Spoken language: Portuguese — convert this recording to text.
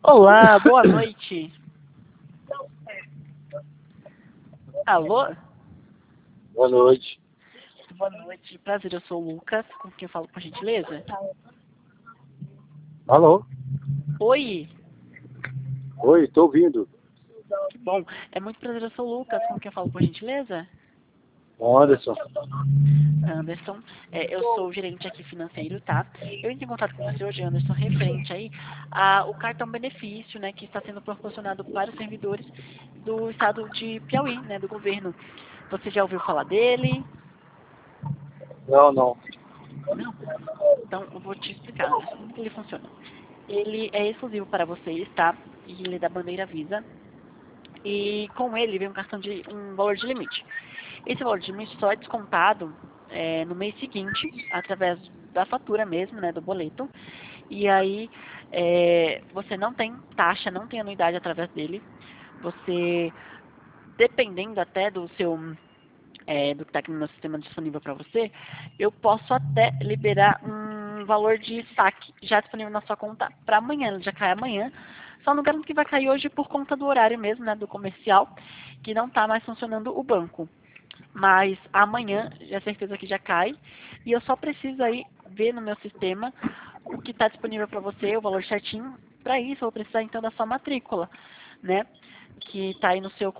Olá, boa noite. Alô? Boa noite. Boa noite, prazer, eu sou o Lucas, com quem eu falo, por gentileza? Alô? Oi, Oi, tô ouvindo. que bom. É muito prazer, eu sou o Lucas, com quem eu falo, por gentileza? Anderson. Anderson, eu sou o gerente aqui financeiro, tá? Eu entrei em contato com você hoje, Anderson, referente aí ao cartão benefício, né, que está sendo proporcionado para os servidores do estado de Piauí, né, do governo. Você já ouviu falar dele? Não. Não? Então, eu vou te explicar, Anderson, como que ele funciona. Ele é exclusivo para vocês, tá? E ele é da bandeira Visa. E com ele vem um valor de limite. Esse valor de limite só é descontado no mês seguinte, através da fatura mesmo, né, do boleto. E aí você não tem taxa, não tem anuidade através dele. Você, dependendo até do do que está aqui no meu sistema disponível para você, eu posso até liberar um valor de saque já disponível na sua conta para amanhã. Ele já cai amanhã. Só não garanto que vai cair hoje por conta do horário mesmo, né, do comercial, que não está mais funcionando o banco. Mas amanhã, é certeza que já cai. E eu só preciso aí ver no meu sistema o que está disponível para você, o valor certinho. Para isso, eu vou precisar então da sua matrícula, né? Que está aí no seu